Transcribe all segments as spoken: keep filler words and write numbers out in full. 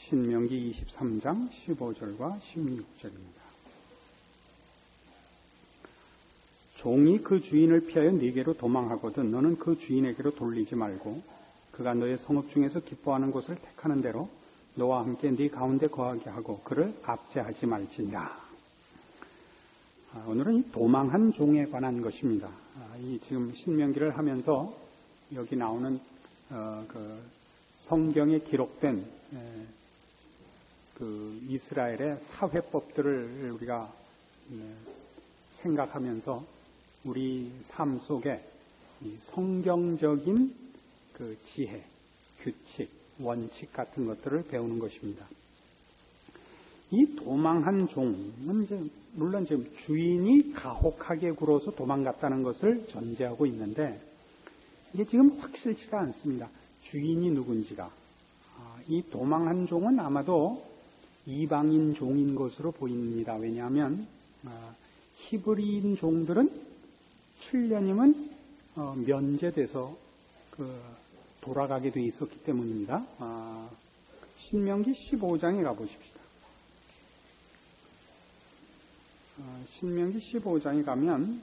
신명기 이십삼 장 십오 절과 십육 절입니다. 종이 그 주인을 피하여 네게로 도망하거든 너는 그 주인에게로 돌리지 말고 그가 너의 성읍 중에서 기뻐하는 곳을 택하는 대로 너와 함께 네 가운데 거하게 하고 그를 압제하지 말지니라. 오늘은 이 도망한 종에 관한 것입니다. 이 지금 신명기를 하면서 여기 나오는 어, 그 성경에 기록된 에, 그 이스라엘의 사회법들을 우리가 에, 생각하면서 우리 삶 속에 이 성경적인 그 지혜, 규칙, 원칙 같은 것들을 배우는 것입니다. 이 도망한 종은 이제 물론 지금 주인이 가혹하게 굴어서 도망갔다는 것을 전제하고 있는데 이게 지금 확실치가 않습니다. 주인이 누군지가. 이 도망한 종은 아마도 이방인 종인 것으로 보입니다. 왜냐하면 히브리인 종들은 칠 년이면 면제돼서 돌아가게 돼 있었기 때문입니다. 신명기 십오 장에 가보십시다. 신명기 십오 장에 가면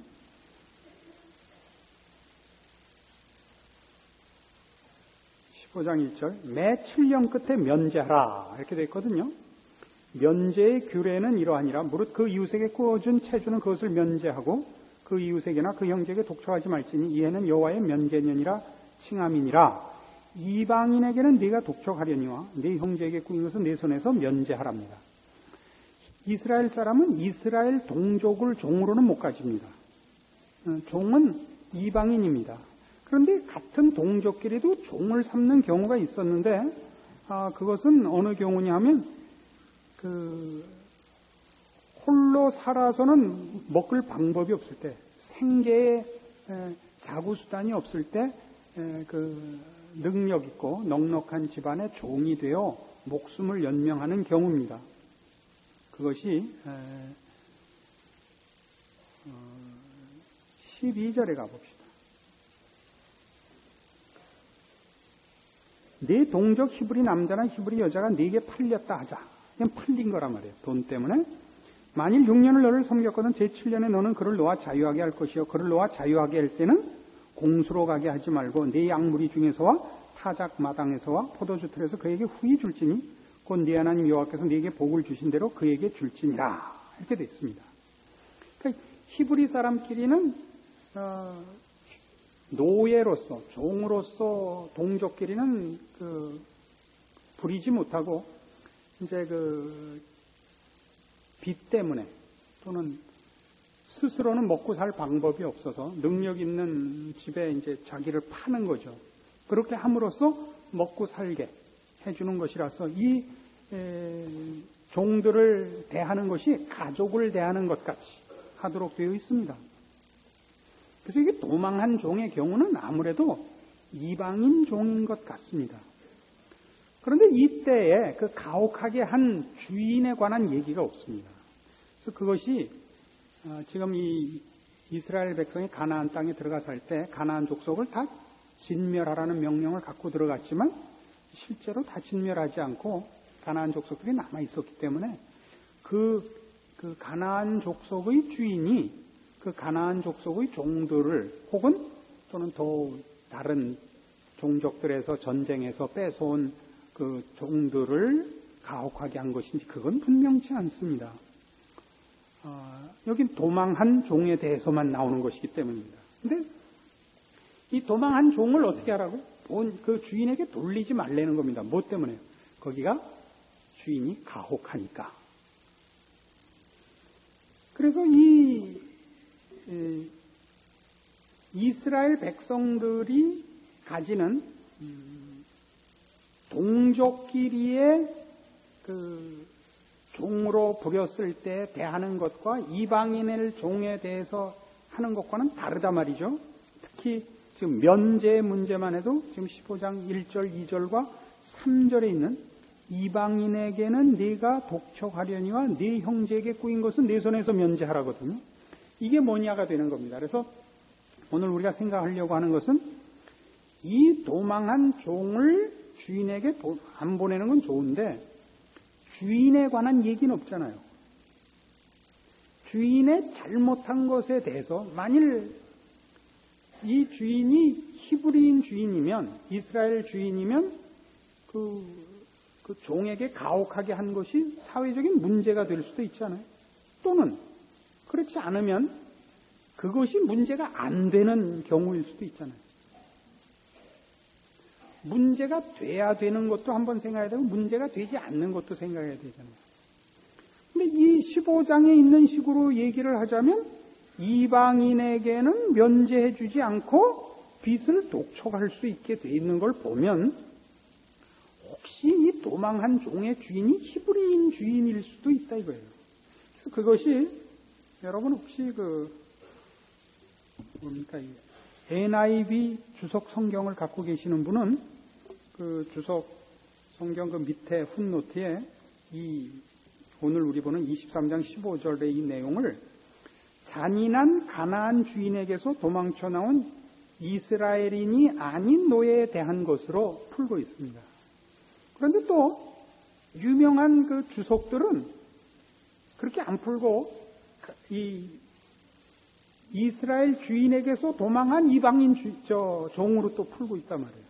십오 장 일 절 매 칠 년 끝에 면제하라 이렇게 되어 있거든요. 면제의 규례는 이러하니라. 무릇 그 이웃에게 꾸어준 채주는 그것을 면제하고 그 이웃에게나 그 형제에게 독촉하지 말지니 이해는 여호와의 면제년이라 칭함이니라. 이방인에게는 네가 독촉하려니와 네 형제에게 꾸인 것은 네 손에서 면제하랍니다. 이스라엘 사람은 이스라엘 동족을 종으로는 못 가집니다. 종은 이방인입니다. 그런데 같은 동족끼리도 종을 삼는 경우가 있었는데 아, 그것은 어느 경우냐 하면 그 홀로 살아서는 먹을 방법이 없을 때 생계에 자구수단이 없을 때 그 능력 있고 넉넉한 집안의 종이 되어 목숨을 연명하는 경우입니다. 그것이 십이 절에 가봅시다. 네 동족 히브리 남자나 히브리 여자가 네게 팔렸다 하자. 그냥 팔린 거란 말이에요. 돈 때문에. 만일 육 년을 너를 섬겼거든 제칠 년에 너는 그를 놓아 자유하게 할 것이요. 그를 놓아 자유하게 할 때는 공수로 가게 하지 말고 네 양무리 중에서와 타작 마당에서와 포도주 틀에서 그에게 후히 줄지니 곧 네 하나님 여호와께서 네게 복을 주신 대로 그에게 줄지니라. 이렇게 되어 있습니다. 그러니까 히브리 사람끼리는 어, 노예로서 종으로서 동족끼리는 그 부리지 못하고 이제 그 빚 때문에 또는 스스로는 먹고 살 방법이 없어서 능력 있는 집에 이제 자기를 파는 거죠. 그렇게 함으로써 먹고 살게 해주는 것이라서 이 에, 종들을 대하는 것이 가족을 대하는 것 같이 하도록 되어 있습니다. 그래서 이게 도망한 종의 경우는 아무래도 이방인 종인 것 같습니다. 그런데 이때에 그 가혹하게 한 주인에 관한 얘기가 없습니다. 그래서 그것이 지금 이 이스라엘 백성이 가나안 땅에 들어가서 할 때 가나안 족속을 다 진멸하라는 명령을 갖고 들어갔지만 실제로 다 진멸하지 않고 가나안 족속들이 남아 있었기 때문에 그, 그 가나안 족속의 주인이 그 가나안 족속의 종들을 혹은 또는 더 다른 종족들에서 전쟁에서 뺏어온 그 종들을 가혹하게 한 것인지 그건 분명치 않습니다. 어, 여긴 도망한 종에 대해서만 나오는 것이기 때문입니다. 근데 이 도망한 종을 어떻게 하라고? 본 그 주인에게 돌리지 말라는 겁니다. 뭐 때문에요? 거기가 주인이 가혹하니까. 그래서 이 에, 이스라엘 백성들이 가지는 음, 동족끼리의 그 종으로 부렸을 때 대하는 것과 이방인의 종에 대해서 하는 것과는 다르다 말이죠. 특히 지금 면제 문제만 해도 지금 십오 장 일 절, 이 절과 삼 절에 있는 이방인에게는 네가 독촉하려니와 네 형제에게 꾸인 것은 네 손에서 면제하라거든요. 이게 뭐냐가 되는 겁니다. 그래서 오늘 우리가 생각하려고 하는 것은 이 도망한 종을 주인에게 안 보내는 건 좋은데 주인에 관한 얘기는 없잖아요. 주인의 잘못한 것에 대해서 만일 이 주인이 히브리인 주인이면, 이스라엘 주인이면 그, 그 종에게 가혹하게 한 것이 사회적인 문제가 될 수도 있잖아요. 또는 그렇지 않으면 그것이 문제가 안 되는 경우일 수도 있잖아요. 문제가 돼야 되는 것도 한번 생각해야 되고 문제가 되지 않는 것도 생각해야 되잖아요. 근데 이 십오 장에 있는 식으로 얘기를 하자면 이방인에게는 면제해 주지 않고 빚을 독촉할 수 있게 돼 있는 걸 보면 혹시 이 도망한 종의 주인이 히브리인 주인일 수도 있다 이거예요. 그래서 그것이 여러분 혹시 그 뭡니까 이 엔아이브이 주석 성경을 갖고 계시는 분은 그 주석 성경 그 밑에 풋노트에 이 오늘 우리 보는 이십삼 장 십오 절의 이 내용을 잔인한 가나안 주인에게서 도망쳐 나온 이스라엘인이 아닌 노예에 대한 것으로 풀고 있습니다. 그런데 또 유명한 그 주석들은 그렇게 안 풀고 이 이스라엘 주인에게서 도망한 이방인 주, 저, 종으로 또 풀고 있단 말이에요.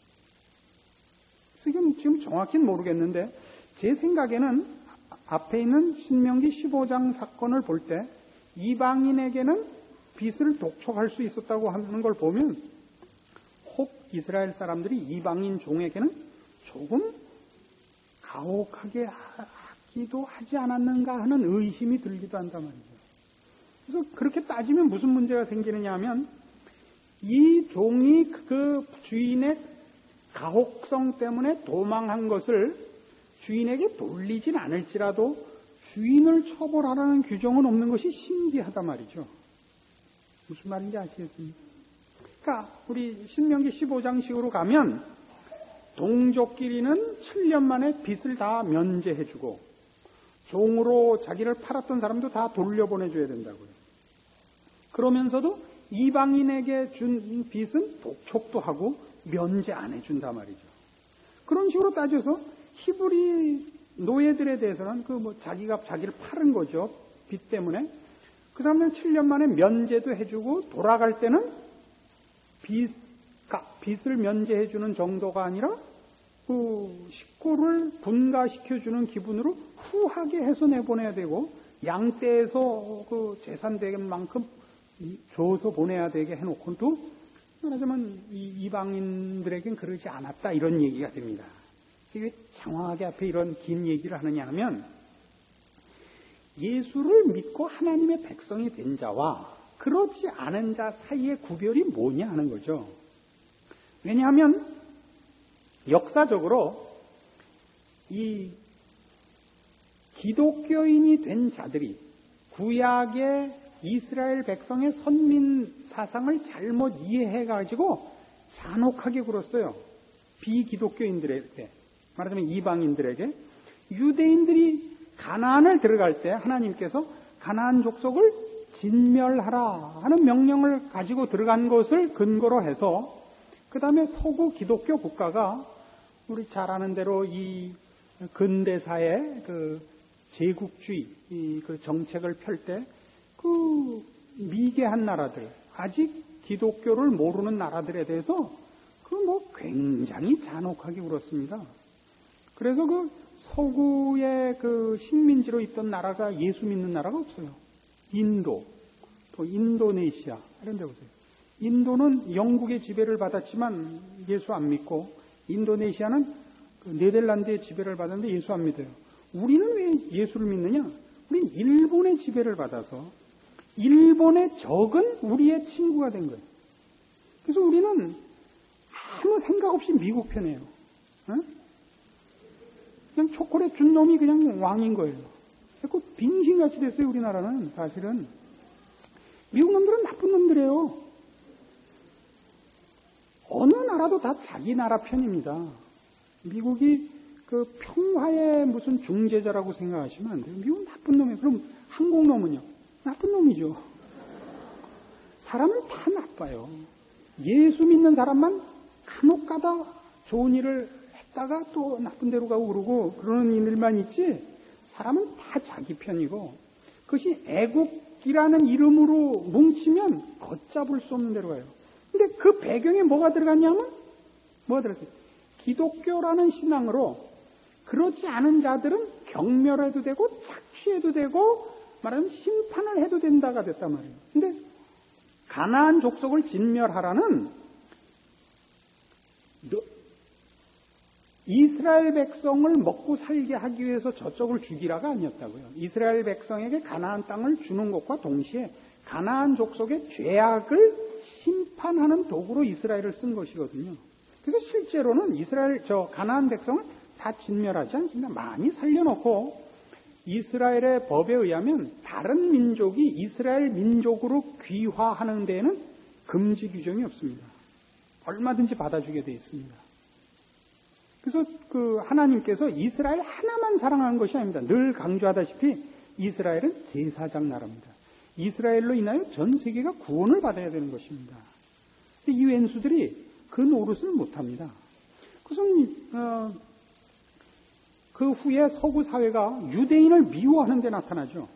지금, 지금 정확히는 모르겠는데 제 생각에는 앞에 있는 신명기 십오 장 사건을 볼 때 이방인에게는 빚을 독촉할 수 있었다고 하는 걸 보면 혹 이스라엘 사람들이 이방인 종에게는 조금 가혹하게 하기도 하지 않았는가 하는 의심이 들기도 한단 말이죠. 그래서 그렇게 따지면 무슨 문제가 생기느냐 하면 이 종이 그 주인의 가혹성 때문에 도망한 것을 주인에게 돌리진 않을지라도 주인을 처벌하라는 규정은 없는 것이 신기하단 말이죠. 무슨 말인지 아시겠습니까? 그러니까 우리 신명기 십오 장식으로 가면 동족끼리는 칠 년 만에 빚을 다 면제해주고 종으로 자기를 팔았던 사람도 다 돌려보내줘야 된다고요. 그러면서도 이방인에게 준 빚은 독촉도 하고 면제 안 해준단 말이죠. 그런 식으로 따져서 히브리 노예들에 대해서는 그 뭐 자기가 자기를 팔은 거죠. 빚 때문에. 그 사람들은 칠 년 만에 면제도 해주고 돌아갈 때는 빚, 빚을 면제해주는 정도가 아니라 그 식구를 분가시켜주는 기분으로 후하게 해서 내보내야 되고 양떼에서 그 재산 되는 만큼 줘서 보내야 되게 해놓고는 또 말하자면 이 이방인들에겐 그러지 않았다 이런 얘기가 됩니다. 이게 장황하게 앞에 이런 긴 얘기를 하느냐 하면 예수를 믿고 하나님의 백성이 된 자와 그렇지 않은 자 사이의 구별이 뭐냐 하는 거죠. 왜냐하면 역사적으로 이 기독교인이 된 자들이 구약의 이스라엘 백성의 선민 사상을 잘못 이해해가지고 잔혹하게 굴었어요. 비기독교인들에게, 말하자면 이방인들에게. 유대인들이 가나안을 들어갈 때 하나님께서 가나안 족속을 진멸하라 하는 명령을 가지고 들어간 것을 근거로 해서 그 다음에 서구 기독교 국가가 우리 잘 아는 대로 이 근대사의 그 제국주의 그 정책을 펼 때 그 미개한 나라들, 아직 기독교를 모르는 나라들에 대해서 그 뭐 굉장히 잔혹하게 굴었습니다. 그래서 그 서구의 그 식민지로 있던 나라가 예수 믿는 나라가 없어요. 인도, 또 인도네시아 이런 데 보세요. 인도는 영국의 지배를 받았지만 예수 안 믿고, 인도네시아는 그 네덜란드의 지배를 받았는데 예수 안 믿어요. 우리는 왜 예수를 믿느냐? 우리는 일본의 지배를 받아서 일본의 적은 우리의 친구가 된 거예요. 그래서 우리는 아무 생각 없이 미국 편이에요. 어? 그냥 초콜릿 준 놈이 그냥 왕인 거예요. 자꾸 빙신같이 됐어요, 우리나라는. 사실은 미국 놈들은 나쁜 놈들이에요. 어느 나라도 다 자기 나라 편입니다. 미국이 그 평화의 무슨 중재자라고 생각하시면 안 돼요. 미국은 나쁜 놈이에요. 그럼 한국 놈은요? 나쁜 놈이죠. 사람은 다 나빠요. 예수 믿는 사람만 간혹 가다 좋은 일을 갔다가 또 나쁜 데로 가고 그러고 그러는 일만 있지 사람은 다 자기 편이고 그것이 애국이라는 이름으로 뭉치면 걷잡을 수 없는 데로 가요. 근데 그 배경에 뭐가 들어갔냐면 뭐가 들어갔어요? 기독교라는 신앙으로 그렇지 않은 자들은 경멸해도 되고 착취해도 되고 말하면 심판을 해도 된다가 됐단 말이에요. 근데 가나안 족속을 진멸하라는 이스라엘 백성을 먹고 살게 하기 위해서 저쪽을 죽이라가 아니었다고요. 이스라엘 백성에게 가나안 땅을 주는 것과 동시에 가나안 족속의 죄악을 심판하는 도구로 이스라엘을 쓴 것이거든요. 그래서 실제로는 이스라엘 저 가나안 백성을 다 진멸하지 않습니다. 많이 살려놓고 이스라엘의 법에 의하면 다른 민족이 이스라엘 민족으로 귀화하는 데에는 금지 규정이 없습니다. 얼마든지 받아주게 되어 있습니다. 그래서 그 하나님께서 이스라엘 하나만 사랑하는 것이 아닙니다. 늘 강조하다시피 이스라엘은 제사장 나라입니다. 이스라엘로 인하여 전 세계가 구원을 받아야 되는 것입니다. 근데 이 왼수들이 그 노릇을 못합니다. 그래서 어, 그 후에 서구 사회가 유대인을 미워하는 데 나타나죠.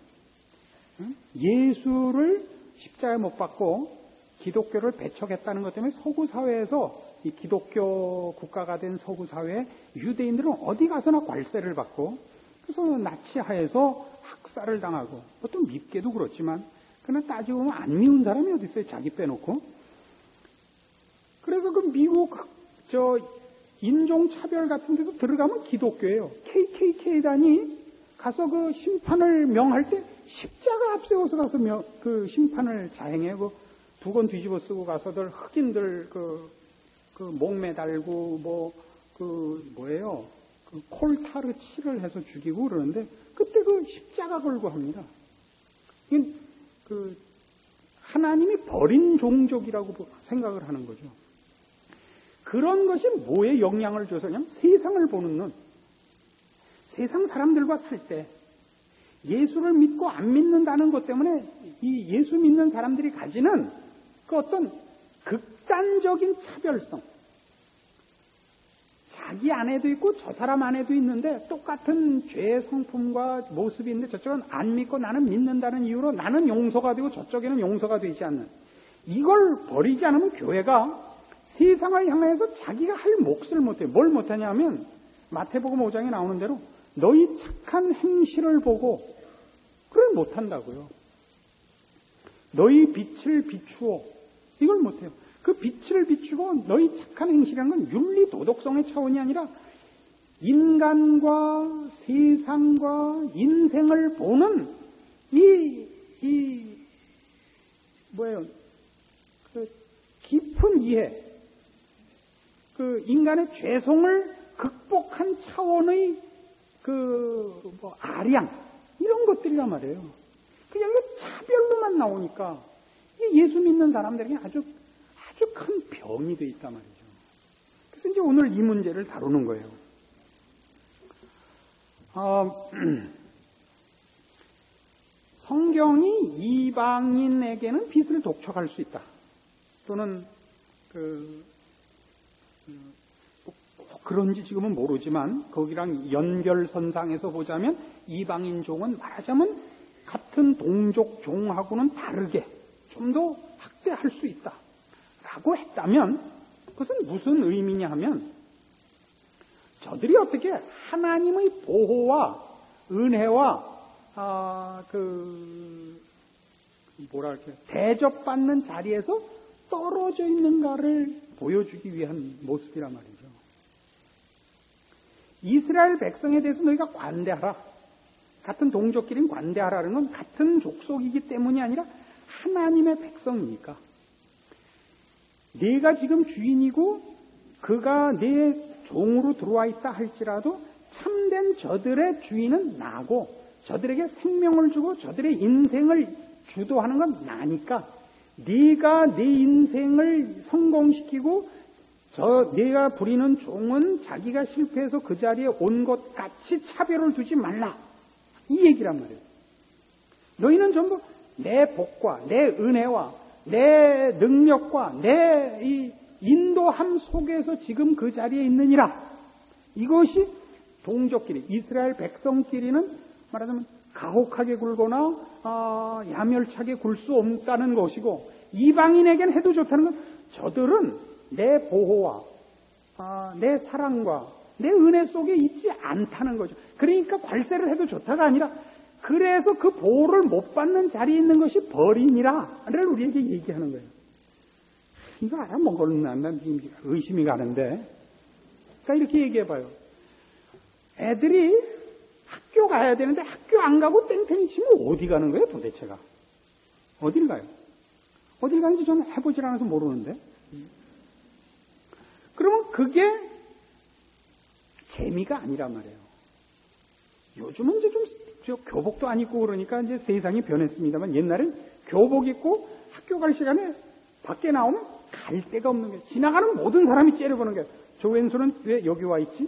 예수를 십자가에 못 박고 기독교를 배척했다는 것 때문에 서구 사회에서 이 기독교 국가가 된 서구 사회에 유대인들은 어디 가서나 괄세를 받고 그래서 나치하에서 학살을 당하고 보통 밉게도 그렇지만 그러나 따지고 보면 안 미운 사람이 어디 있어요? 자기 빼놓고. 그래서 그 미국 저 인종차별 같은 데도 들어가면 기독교예요. 케이케이케이단이 가서 그 심판을 명할 때 십자가 앞세워서 가서 명, 그 심판을 자행해. 그 두건 뒤집어 쓰고 가서들 흑인들 그, 그 목 매달고 뭐, 그 뭐예요. 그 콜타르 칠을 해서 죽이고 그러는데 그때 그 십자가 걸고 합니다. 이게 그 하나님이 버린 종족이라고 생각을 하는 거죠. 그런 것이 뭐에 영향을 줘서 그냥 세상을 보는 눈. 세상 사람들과 살 때 예수를 믿고 안 믿는다는 것 때문에 이 예수 믿는 사람들이 가지는 그 어떤 극단적인 차별성. 자기 안에도 있고 저 사람 안에도 있는데 똑같은 죄의 성품과 모습이 있는데 저쪽은 안 믿고 나는 믿는다는 이유로 나는 용서가 되고 저쪽에는 용서가 되지 않는. 이걸 버리지 않으면 교회가 세상을 향해서 자기가 할 몫을 못해요. 뭘 못하냐면 마태복음 오 장에 나오는 대로 너희 착한 행실을 보고 그걸 못한다고요. 너희 빛을 비추어 이걸 못해요. 그 빛을 비추고 너희 착한 행실이라는 건 윤리 도덕성의 차원이 아니라 인간과 세상과 인생을 보는 이, 이 뭐예요? 그 깊은 이해, 그 인간의 죄송을 극복한 차원의 그 뭐 아량 이런 것들이란 말이에요. 그냥 차별로만 나오니까 예수 믿는 사람들에게 아주 아주 큰 병이 돼 있단 말이죠. 그래서 이제 오늘 이 문제를 다루는 거예요. 어, 성경이 이방인에게는 빛을 독촉할 수 있다. 또는 그 그런지 지금은 모르지만 거기랑 연결선상에서 보자면 이방인 종은 말하자면 같은 동족 종하고는 다르게 좀 더 확대할 수 있다 라고 했다면 그것은 무슨 의미냐 하면 저들이 어떻게 하나님의 보호와 은혜와 아, 그 뭐라 할까요? 대접받는 자리에서 떨어져 있는가를 보여주기 위한 모습이란 말이죠. 이스라엘 백성에 대해서 너희가 관대하라. 같은 동족끼리는 관대하라는 건 같은 족속이기 때문이 아니라 하나님의 백성이니까. 내가 지금 주인이고 그가 내 종으로 들어와 있다 할지라도 참된 저들의 주인은 나고 저들에게 생명을 주고 저들의 인생을 주도하는 건 나니까 네가 내 인생을 성공시키고 저 내가 부리는 종은 자기가 실패해서 그 자리에 온 것 같이 차별을 두지 말라. 이 얘기란 말이에요. 너희는 전부 내 복과 내 은혜와 내 능력과 내 이 인도함 속에서 지금 그 자리에 있느니라. 이것이 동족끼리, 이스라엘 백성끼리는 말하자면 가혹하게 굴거나 아, 야멸차게 굴 수 없다는 것이고, 이방인에겐 해도 좋다는 건 저들은 내 보호와 아, 내 사랑과 내 은혜 속에 있지 않다는 거죠. 그러니까 관세를 해도 좋다가 아니라, 그래서 그 보호를 못 받는 자리에 있는 것이 벌이니라를 우리에게 얘기하는 거예요. 이거 알아먹은 난 의심이 가는데. 그러니까 이렇게 얘기해봐요. 애들이 학교 가야 되는데 학교 안 가고 땡땡이 치면 어디 가는 거예요, 도대체가? 어딜 가요? 어딜 가는지 저는 해보질 않아서 모르는데. 그러면 그게 재미가 아니란 말이에요. 요즘은 이제 좀 교복도 안 입고 그러니까 이제 세상이 변했습니다만, 옛날엔 교복 입고 학교 갈 시간에 밖에 나오면 갈 데가 없는 거예요. 지나가는 모든 사람이 째려보는 거예요. 저 왼손은 왜 여기 와 있지?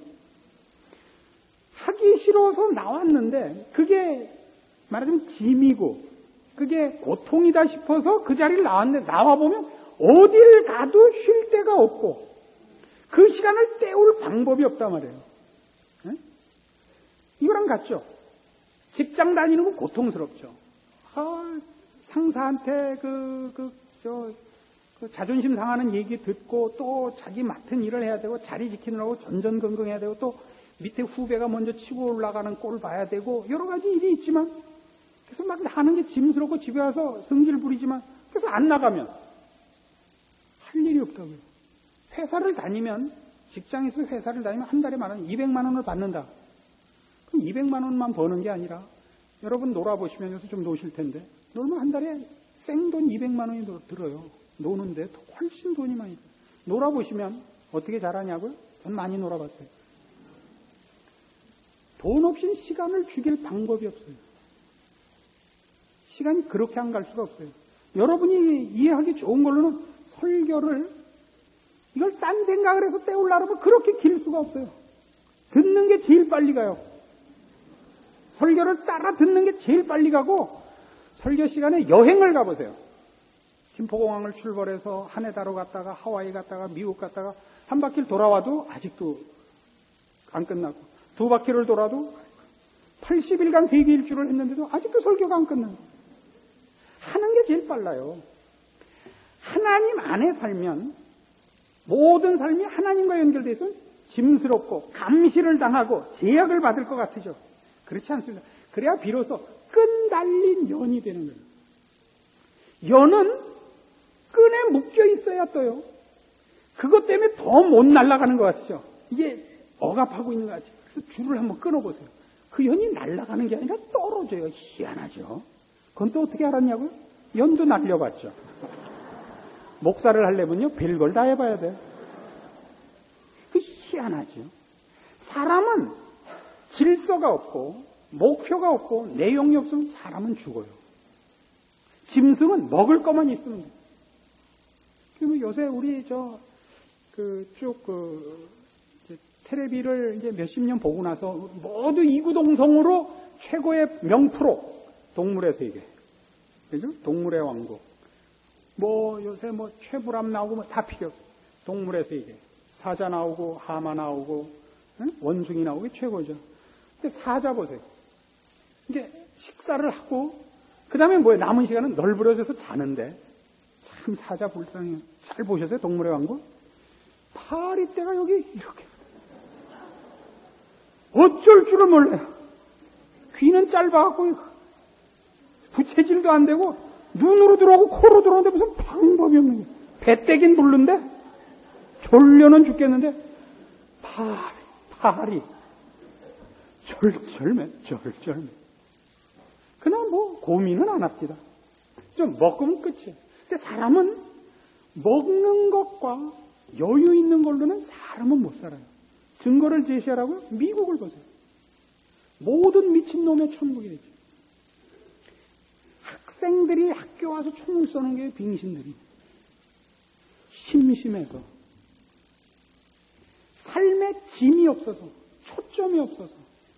하기 싫어서 나왔는데 그게 말하자면 짐이고 그게 고통이다 싶어서 그 자리를 나왔는데, 나와보면 어딜 가도 쉴 데가 없고 그 시간을 때울 방법이 없단 말이에요. 네? 이거랑 같죠. 직장 다니는 건 고통스럽죠. 아, 상사한테 그, 그, 저, 그 자존심 상하는 얘기 듣고 또 자기 맡은 일을 해야 되고 자리 지키느라고 전전긍긍해야 되고 또 밑에 후배가 먼저 치고 올라가는 꼴 봐야 되고 여러 가지 일이 있지만, 그래서 막 하는 게 짐스럽고 집에 와서 성질 부리지만, 그래서 안 나가면 할 일이 없다고요. 회사를 다니면, 직장에서 회사를 다니면 한 달에 만 원, 이백만 원을 받는다. 그럼 이백만 원만 버는 게 아니라, 여러분 놀아보시면 요새 좀 노실 텐데, 놀면 한 달에 생돈 이백만 원이 들어요. 노는데 훨씬 돈이 많이 들어요. 놀아보시면 어떻게 잘하냐고요? 전 많이 놀아봤어요. 돈 없이는 시간을 죽일 방법이 없어요. 시간이 그렇게 안 갈 수가 없어요. 여러분이 이해하기 좋은 걸로는 설교를, 이걸 딴 생각을 해서 때우려면 그렇게 길 수가 없어요. 듣는 게 제일 빨리 가요. 설교를 따라 듣는 게 제일 빨리 가고, 설교 시간에 여행을 가보세요. 김포공항을 출발해서 하네다로 갔다가 하와이 갔다가 미국 갔다가 한 바퀴를 돌아와도 아직도 안 끝나고, 두 바퀴를 돌아도 팔십 일간 세계 일주를 했는데도 아직도 설교가 안 끝나요. 하는 게 제일 빨라요. 하나님 안에 살면 모든 삶이 하나님과 연결되어 있으면 짐스럽고 감시를 당하고 제약을 받을 것 같으죠. 그렇지 않습니다. 그래야 비로소 끈 달린 연이 되는 거예요. 연은 끈에 묶여 있어야 떠요. 그것 때문에 더 못 날아가는 것 같죠. 이게 억압하고 있는 것 같죠. 그래서 줄을 한번 끊어보세요. 그 연이 날아가는 게 아니라 떨어져요. 희한하죠. 그건 또 어떻게 알았냐고요? 연도 날려봤죠. 목사를 하려면요, 별걸 다 해봐야 돼요. 그 희한하죠. 사람은 질서가 없고 목표가 없고 내용이 없으면 사람은 죽어요. 짐승은 먹을 것만 있으면 돼요. 그리고 요새 우리 저 그 쭉 그 텔레비를 이제 몇십 년 보고 나서 모두 이구동성으로 최고의 명프로 동물의 세계, 그죠? 동물의 왕국. 뭐 요새 뭐 최불암 나오고 뭐 다 필요 없어. 동물의 세계. 사자 나오고 하마 나오고 응? 원숭이 나오고 최고죠. 근데 사자 보세요. 이제 식사를 하고 그 다음에 뭐예요? 남은 시간은 널브러져서 자는데 참 사자 불쌍해요. 잘 보셨어요? 동물의 왕국? 파리떼가 여기 이렇게 어쩔 줄을 몰라요. 귀는 짧아갖고 부채질도 안 되고 눈으로 들어오고 코로 들어오는데 무슨 방법이 없는 거예요. 배때긴 부르는데 졸려는 죽겠는데 파리, 파리 절절매, 절절매. 그냥 뭐 고민은 안 합니다. 좀 먹으면 끝이에요. 근데 사람은 먹는 것과 여유 있는 걸로는 사람은 못 살아요. 증거를 제시하라고요? 미국을 보세요. 모든 미친놈의 천국이 되죠. 학생들이 학교 와서 총을 쏘는 게 빙신들이. 심심해서. 삶에 짐이 없어서. 초점이 없어서.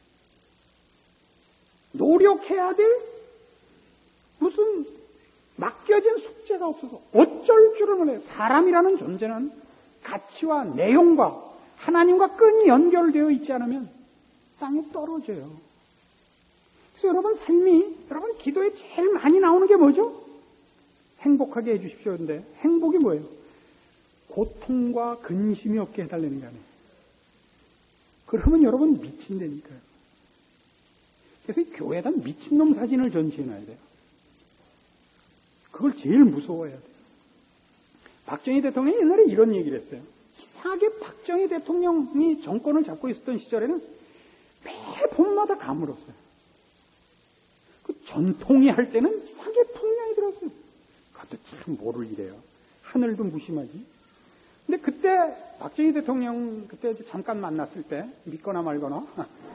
노력해야 될 무슨 맡겨진 숙제가 없어서 어쩔 줄을 몰라요. 사람이라는 존재는 가치와 내용과 하나님과 끈이 연결되어 있지 않으면 땅에 떨어져요. 그래서 여러분 삶이, 여러분 기도에 제일 많이 나오는 게 뭐죠? 행복하게 해주십시오. 근데 행복이 뭐예요? 고통과 근심이 없게 해달라는 거 아니에요. 그러면 여러분 미친다니까요. 그래서 교회에다 미친놈 사진을 전시해놔야 돼요. 그걸 제일 무서워해야 돼요. 박정희 대통령이 옛날에 이런 얘기를 했어요. 이상하게 박정희 대통령이 정권을 잡고 있었던 시절에는 매 봄마다 가물었어요. 그 전통이 할 때는 이상하게 풍랑이 들었어요. 그것도 참 모를 일이에요. 하늘도 무심하지. 근데 그때 박정희 대통령 그때 잠깐 만났을 때 믿거나 말거나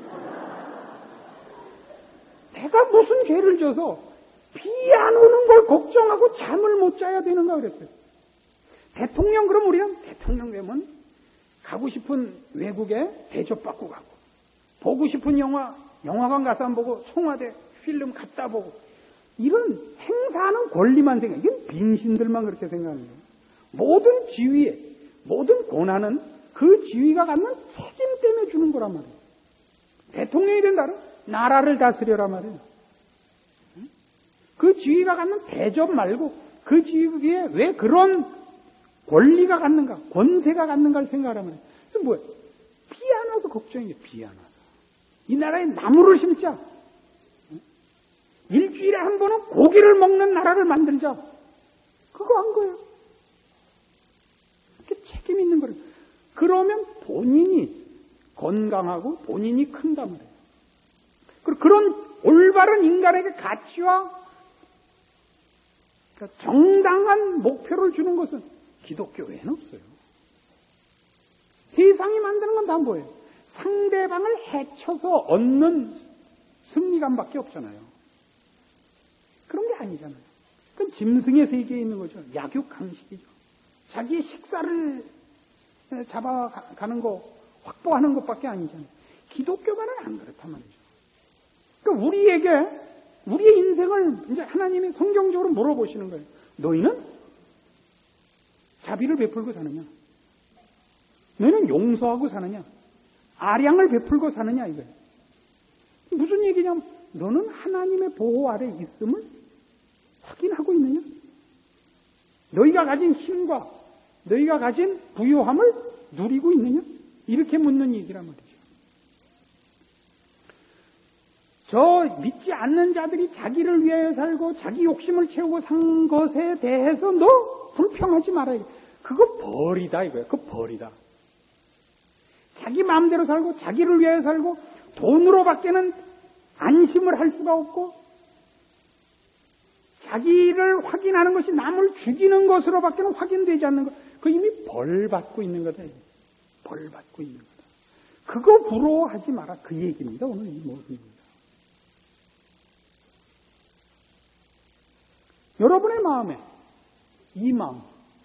내가 무슨 죄를 져서 비 안 오는 걸 걱정하고 잠을 못 자야 되는가 그랬어요. 대통령 그럼 우리는 대통령 되면 가고 싶은 외국에 대접받고 가고 보고 싶은 영화 영화관 가서 안 보고 송화대 필름 갖다 보고 이런 행사하는 권리만 생각. 이건 빙신들만 그렇게 생각하는 거예요. 모든 지위에 모든 고난은 그 지위가 갖는 책임 때문에 주는 거란 말이에요. 대통령이 된다는 나라를 다스려라 말이에요. 그 지위가 갖는 대접 말고 그 지위에 왜 그런 권리가 갖는가, 권세가 갖는가를 생각하라 말이에요. 그래서 뭐예요? 비 안 와서 걱정이에요. 비 안 와서. 이 나라에 나무를 심자. 일주일에 한 번은 고기를 먹는 나라를 만들자. 그거 한 거예요. 이렇게 책임 있는 거예요. 그러면 본인이 건강하고 본인이 큰단 말이에요. 그리고 그런 올바른 인간에게 가치와 정당한 목표를 주는 것은 기독교 외에는 없어요. 세상이 만드는 건 다 뭐예요? 상대방을 해쳐서 얻는 승리감밖에 없잖아요. 그런 게 아니잖아요. 그건 짐승의 세계에 있는 거죠. 약육강식이죠. 자기의 식사를 잡아가는 거, 확보하는 것밖에 아니잖아요. 기독교만은 안 그렇단 말이죠. 그러니까 우리에게, 우리의 인생을 이제 하나님이 성경적으로 물어보시는 거예요. 너희는 자비를 베풀고 사느냐? 너희는 용서하고 사느냐? 아량을 베풀고 사느냐? 이거예요. 무슨 얘기냐면, 너는 하나님의 보호 아래 있음을 확인하고 있느냐? 너희가 가진 힘과 너희가 가진 부요함을 누리고 있느냐? 이렇게 묻는 얘기란 말이죠. 저 믿지 않는 자들이 자기를 위하여 살고 자기 욕심을 채우고 산 것에 대해서 너 불평하지 말아야 돼. 그거 벌이다 이거예요. 그거 벌이다. 자기 마음대로 살고 자기를 위하여 살고 돈으로밖에는 안심을 할 수가 없고 자기를 확인하는 것이 남을 죽이는 것으로밖에는 확인되지 않는 것. 그 이미 벌 받고 있는 거다. 벌 받고 있는 거다. 그거 부러워하지 마라. 그 얘기입니다. 오늘 이 모든 겁니다. 여러분의 마음에 이 마음,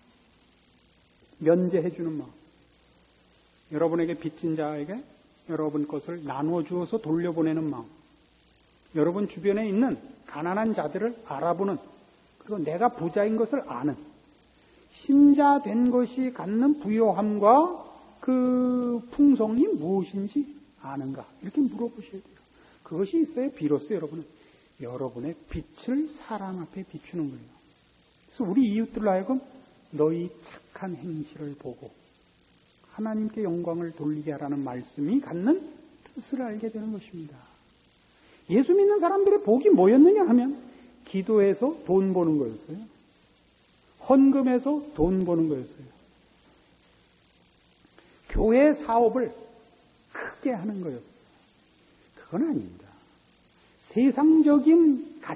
면제해주는 마음, 여러분에게 빚진 자에게 여러분 것을 나누어 주어서 돌려보내는 마음, 여러분 주변에 있는 가난한 자들을 알아보는, 그리고 내가 부자인 것을 아는, 신자된 것이 갖는 부요함과 그 풍성이 무엇인지 아는가, 이렇게 물어보셔야 돼요. 그것이 있어야 비로소 여러분은 여러분의 빛을 사람 앞에 비추는 거예요. 그래서 우리 이웃들로 하여금 너희 착한 행실을 보고 하나님께 영광을 돌리게 하라는 말씀이 갖는 뜻을 알게 되는 것입니다. 예수 믿는 사람들의 복이 뭐였느냐 하면 기도해서 돈 버는 거였어요. 헌금해서 돈 버는 거였어요. 교회 사업을 크게 하는 거였어요. 그건 아닙니다. 세상적인 가치,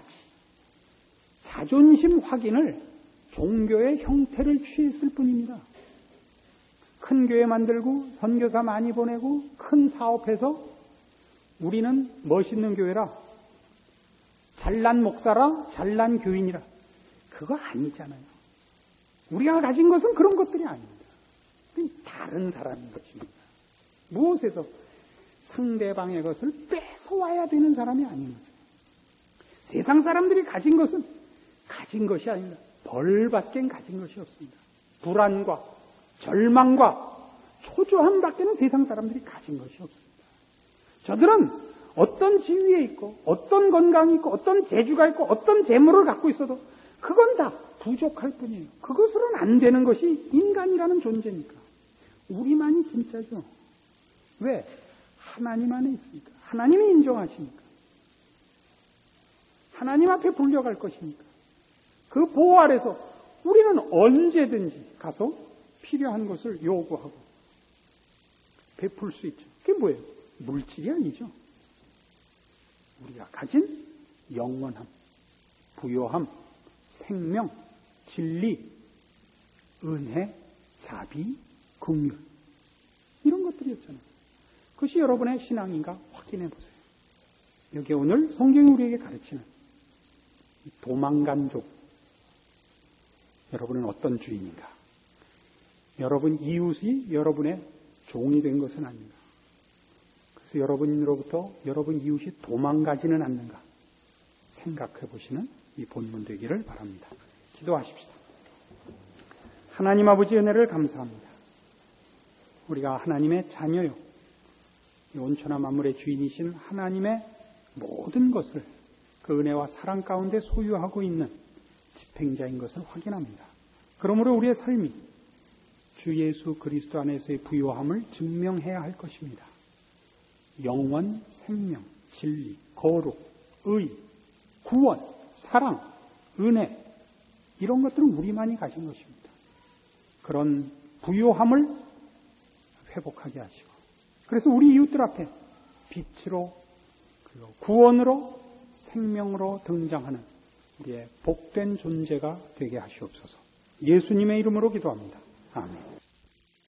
자존심 확인을 종교의 형태를 취했을 뿐입니다. 큰 교회 만들고 선교사 많이 보내고 큰 사업해서 우리는 멋있는 교회라, 잘난 목사라, 잘난 교인이라. 그거 아니잖아요. 우리가 가진 것은 그런 것들이 아닙니다. 다른 사람인 것입니다. 무엇에서? 상대방의 것을 뺏어와야 되는 사람이 아닌 것이에요. 세상 사람들이 가진 것은 가진 것이 아닙니다. 벌밖엔 가진 것이 없습니다. 불안과 절망과 초조함밖에는 세상 사람들이 가진 것이 없습니다. 저들은 어떤 지위에 있고 어떤 건강이 있고 어떤 재주가 있고 어떤 재물을 갖고 있어도 그건 다 부족할 뿐이에요. 그것으로는 안 되는 것이 인간이라는 존재니까. 우리만이 진짜죠. 왜? 하나님 안에 있으니까. 하나님이 인정하시니까. 하나님 앞에 불려갈 것이니까. 그 보호 아래서 우리는 언제든지 가서 필요한 것을 요구하고 베풀 수 있죠. 그게 뭐예요? 물질이 아니죠. 우리가 가진 영원함, 부요함, 생명, 진리, 은혜, 자비, 긍휼 이런 것들이었잖아요. 그것이 여러분의 신앙인가 확인해 보세요. 여기 오늘 성경이 우리에게 가르치는 도망간 족, 여러분은 어떤 주인인가? 여러분 이웃이 여러분의 종이 된 것은 아닌가? 그래서 여러분으로부터 여러분 이웃이 도망가지는 않는가? 생각해 보시는 이 본문 되기를 바랍니다. 기도하십시다. 하나님 아버지 은혜를 감사합니다. 우리가 하나님의 자녀요. 온천하 만물의 주인이신 하나님의 모든 것을 그 은혜와 사랑 가운데 소유하고 있는 집행자인 것을 확인합니다. 그러므로 우리의 삶이 주 예수 그리스도 안에서의 부요함을 증명해야 할 것입니다. 영원, 생명, 진리, 거룩, 의, 구원, 사랑, 은혜 이런 것들은 우리만이 가진 것입니다. 그런 부요함을 회복하게 하시고 그래서 우리 이웃들 앞에 빛으로 구원으로 생명으로 등장하는 우리의 복된 존재가 되게 하시옵소서. 예수님의 이름으로 기도합니다. 아멘.